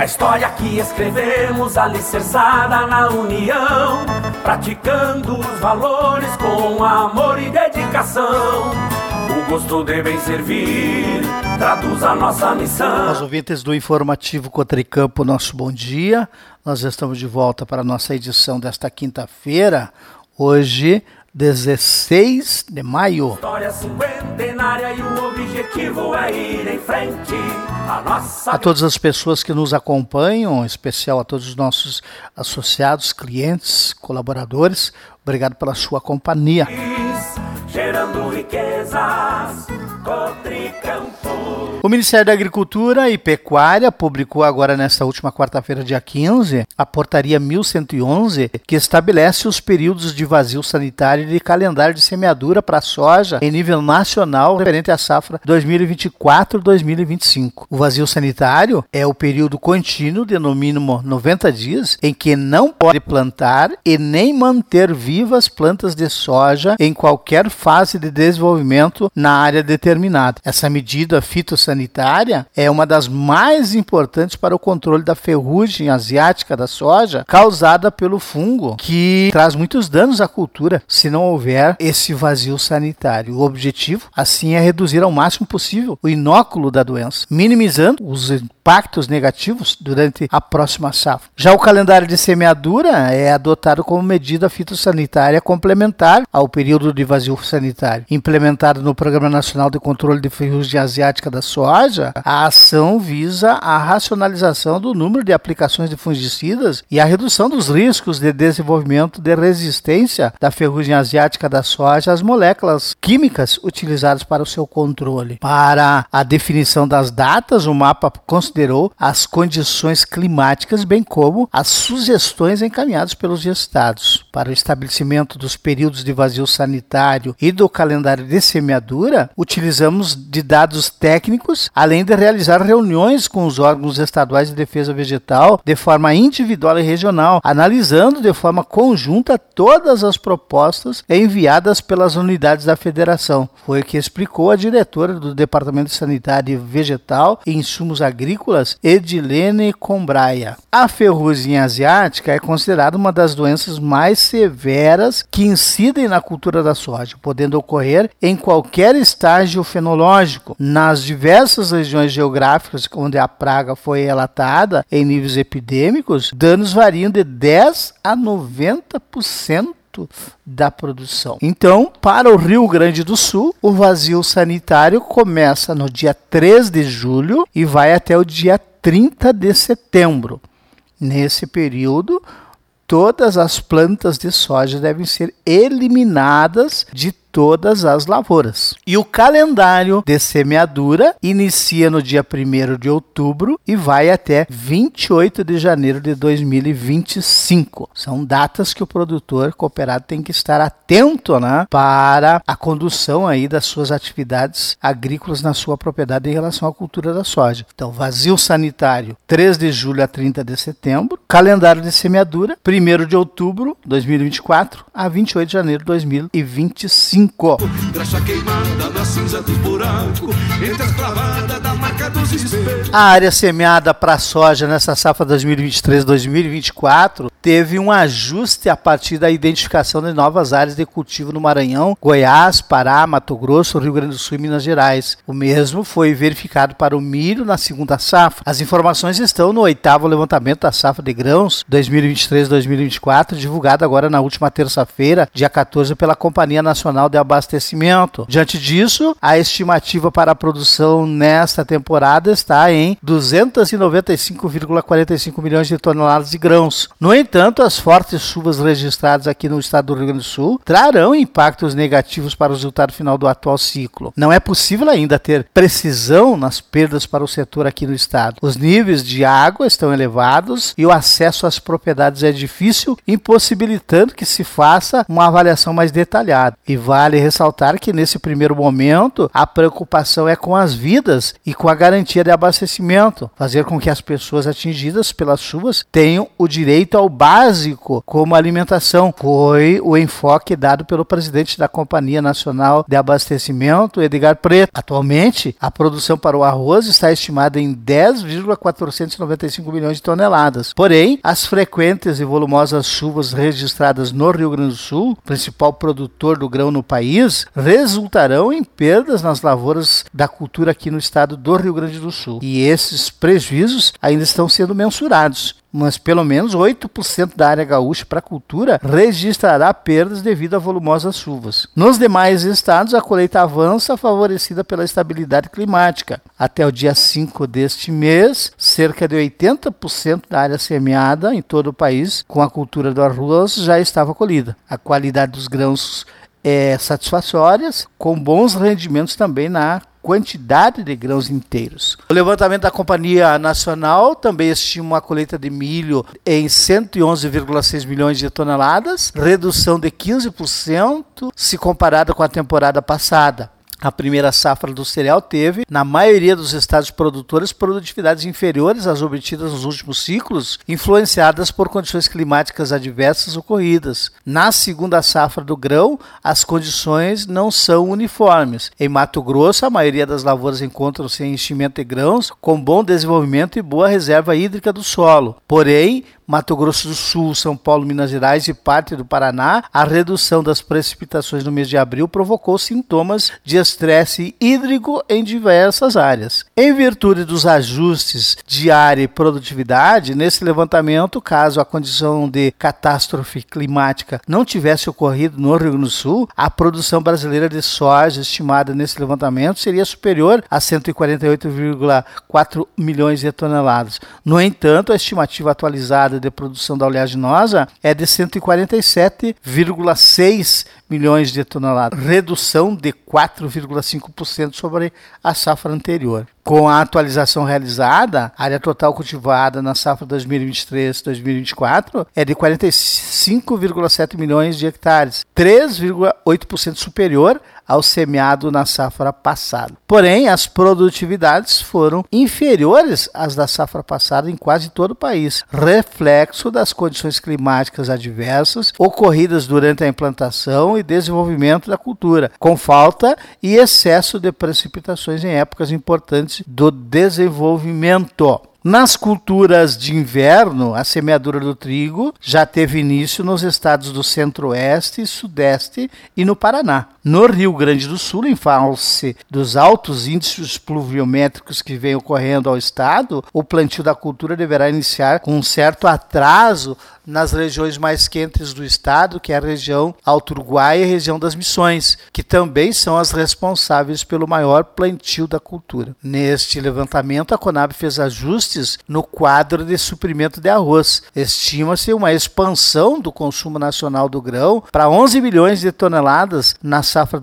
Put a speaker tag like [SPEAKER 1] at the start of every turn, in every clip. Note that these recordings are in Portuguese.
[SPEAKER 1] A história que escrevemos alicerçada na união, praticando os valores com amor e dedicação. O gosto de bem servir traduz a nossa missão.
[SPEAKER 2] Aos ouvintes do Informativo Cotricampo, nosso bom dia. Nós estamos de volta para a nossa edição desta quinta-feira, hoje, 16 de maio.
[SPEAKER 1] História cinquentenária e o objetivo é ir em frente.
[SPEAKER 2] A todas as pessoas que nos acompanham, em especial a todos os nossos associados, clientes, colaboradores, obrigado pela sua companhia.
[SPEAKER 1] Gerando riquezas, Cotricampo.
[SPEAKER 2] O Ministério da Agricultura e Pecuária publicou agora nesta última quarta-feira, dia 15, a Portaria 1111, que estabelece os períodos de vazio sanitário e de calendário de semeadura para a soja em nível nacional referente à safra 2024-2025. O vazio sanitário é o período contínuo de no mínimo 90 dias em que não pode plantar e nem manter vivas plantas de soja em qualquer fase de desenvolvimento na área determinada. Essa medida fitossanitária é uma das mais importantes para o controle da ferrugem asiática da soja causada pelo fungo, que traz muitos danos à cultura se não houver esse vazio sanitário. O objetivo, assim, é reduzir ao máximo possível o inóculo da doença, minimizando os impactos negativos durante a próxima safra. Já o calendário de semeadura é adotado como medida fitossanitária complementar ao período de vazio sanitário. Implementado no Programa Nacional de Controle de Ferrugem Asiática da Soja, a ação visa a racionalização do número de aplicações de fungicidas e a redução dos riscos de desenvolvimento de resistência da ferrugem asiática da soja às moléculas químicas utilizadas para o seu controle. Para a definição das datas, o mapa considerou as condições climáticas, bem como as sugestões encaminhadas pelos estados. Para o estabelecimento dos períodos de vazio sanitário e do calendário de semeadura, utilizamos de dados técnicos, além de realizar reuniões com os órgãos estaduais de defesa vegetal de forma individual e regional, analisando de forma conjunta todas as propostas enviadas pelas unidades da federação. Foi o que explicou a diretora do Departamento de Sanidade Vegetal e Insumos Agrícolas, Edilene Combraia. A ferrugem asiática é considerada uma das doenças mais severas que incidem na cultura da soja, podendo ocorrer em qualquer estágio fenológico. Nas diversas regiões geográficas onde a praga foi relatada em níveis epidêmicos, danos variam de 10 a 90% da produção. Então, para o Rio Grande do Sul, o vazio sanitário começa no dia 3 de julho e vai até o dia 30 de setembro. Nesse período, todas as plantas de soja devem ser eliminadas de todas as lavouras. E o calendário de semeadura inicia no dia 1º de outubro e vai até 28 de janeiro de 2025. São datas que o produtor cooperado tem que estar atento, né, para a condução aí das suas atividades agrícolas na sua propriedade em relação à cultura da soja. Então, vazio sanitário, 3 de julho a 30 de setembro. Calendário de semeadura, 1º de outubro de 2024 a 28 de janeiro de 2025.
[SPEAKER 3] Graxa queimada na cinza dos buracos, entre as clavadas da marca dos espelhos.
[SPEAKER 2] A área semeada para soja nessa safra 2023-2024 teve um ajuste a partir da identificação de novas áreas de cultivo no Maranhão, Goiás, Pará, Mato Grosso, Rio Grande do Sul e Minas Gerais. O mesmo foi verificado para o milho na segunda safra. As informações estão no 8º levantamento da safra de grãos 2023-2024, divulgado agora na última terça-feira, dia 14, pela Companhia Nacional de Abastecimento. Diante disso, a estimativa para a produção nesta temporada está em 295,45 milhões de toneladas de grãos. No entanto, as fortes chuvas registradas aqui no estado do Rio Grande do Sul trarão impactos negativos para o resultado final do atual ciclo. Não é possível ainda ter precisão nas perdas para o setor aqui no estado. Os níveis de água estão elevados e o acesso às propriedades é difícil, impossibilitando que se faça uma avaliação mais detalhada. E vai Vale ressaltar que nesse primeiro momento a preocupação é com as vidas e com a garantia de abastecimento, fazer com que as pessoas atingidas pelas chuvas tenham o direito ao básico como alimentação. Foi o enfoque dado pelo presidente da Companhia Nacional de Abastecimento, Edgar Preto. Atualmente, a produção para o arroz está estimada em 10,495 milhões de toneladas. Porém, as frequentes e volumosas chuvas registradas no Rio Grande do Sul, principal produtor do grão no país, resultarão em perdas nas lavouras da cultura aqui no estado do Rio Grande do Sul. E esses prejuízos ainda estão sendo mensurados, mas pelo menos 8% da área gaúcha para a cultura registrará perdas devido a volumosas chuvas. Nos demais estados, a colheita avança favorecida pela estabilidade climática. Até o dia 5 deste mês, cerca de 80% da área semeada em todo o país com a cultura do arroz já estava colhida. A qualidade dos grãos é satisfatória, com bons rendimentos também na quantidade de grãos inteiros. O levantamento da Companhia Nacional também estima a colheita de milho em 111,6 milhões de toneladas, redução de 15% se comparada com a temporada passada. A primeira safra do cereal teve, na maioria dos estados produtores, produtividades inferiores às obtidas nos últimos ciclos, influenciadas por condições climáticas adversas ocorridas. Na segunda safra do grão, as condições não são uniformes. Em Mato Grosso, a maioria das lavouras encontram-se em enchimento de grãos, com bom desenvolvimento e boa reserva hídrica do solo. Porém, Mato Grosso do Sul, São Paulo, Minas Gerais e parte do Paraná, a redução das precipitações no mês de abril provocou sintomas de estresse hídrico em diversas áreas. Em virtude dos ajustes de área e produtividade, nesse levantamento, caso a condição de catástrofe climática não tivesse ocorrido no Rio Grande do Sul, a produção brasileira de soja estimada nesse levantamento seria superior a 148,4 milhões de toneladas. No entanto, a estimativa atualizada de produção da oleaginosa é de 147,6 milhões de toneladas, redução de 4,5% sobre a safra anterior. Com a atualização realizada, a área total cultivada na safra 2023-2024 é de 45,7 milhões de hectares, 3,8% superior ao semeado na safra passada. Porém, as produtividades foram inferiores às da safra passada em quase todo o país, reflexo das condições climáticas adversas ocorridas durante a implantação e desenvolvimento da cultura, com falta e excesso de precipitações em épocas importantes do desenvolvimento. Nas culturas de inverno, a semeadura do trigo já teve início nos estados do Centro-Oeste e Sudeste e no Paraná. No Rio Grande do Sul, em face dos altos índices pluviométricos que vêm ocorrendo ao estado, o plantio da cultura deverá iniciar com um certo atraso nas regiões mais quentes do estado, que é a região Alto Uruguai e a região das Missões, que também são as responsáveis pelo maior plantio da cultura. Neste levantamento, a Conab fez ajustes no quadro de suprimento de arroz. Estima-se uma expansão do consumo nacional do grão para 11 milhões de toneladas na safra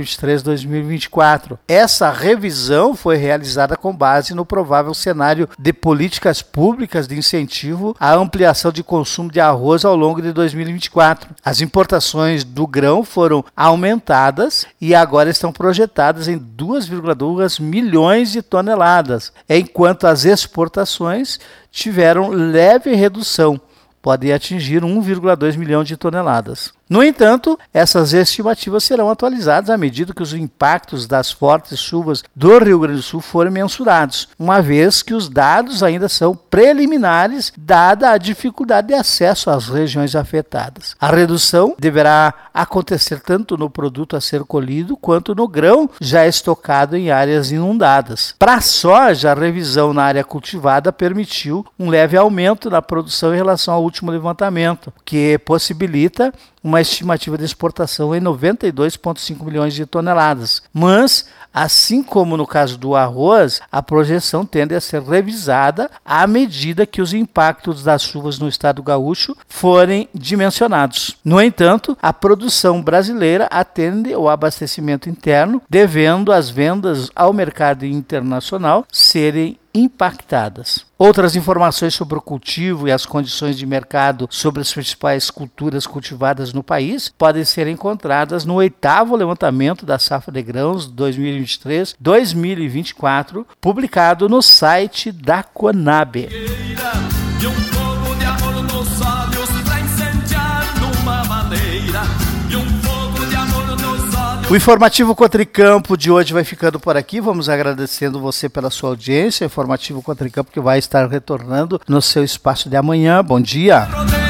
[SPEAKER 2] 2023-2024. Essa revisão foi realizada com base no provável cenário de políticas públicas de incentivo à ampliação de consumo de arroz ao longo de 2024. As importações do grão foram aumentadas e agora estão projetadas em 2,2 milhões de toneladas, enquanto as exportações tiveram leve redução, podem atingir 1,2 milhão de toneladas. No entanto, essas estimativas serão atualizadas à medida que os impactos das fortes chuvas do Rio Grande do Sul forem mensurados, uma vez que os dados ainda são preliminares, dada a dificuldade de acesso às regiões afetadas. A redução deverá acontecer tanto no produto a ser colhido quanto no grão já estocado em áreas inundadas. Para a soja, a revisão na área cultivada permitiu um leve aumento na produção em relação ao último levantamento, que possibilita uma estimativa de exportação em 92,5 milhões de toneladas. Mas, assim como no caso do arroz, a projeção tende a ser revisada à medida que os impactos das chuvas no estado gaúcho forem dimensionados. No entanto, a produção brasileira atende ao abastecimento interno, devendo as vendas ao mercado internacional serem impactadas. Outras informações sobre o cultivo e as condições de mercado sobre as principais culturas cultivadas no país podem ser encontradas no 8º levantamento da safra de grãos 2023-2024, publicado no site da Conab. O informativo Cotricampo de hoje vai ficando por aqui. Vamos agradecendo você pela sua audiência. O informativo Cotricampo que vai estar retornando no seu espaço de amanhã. Bom dia.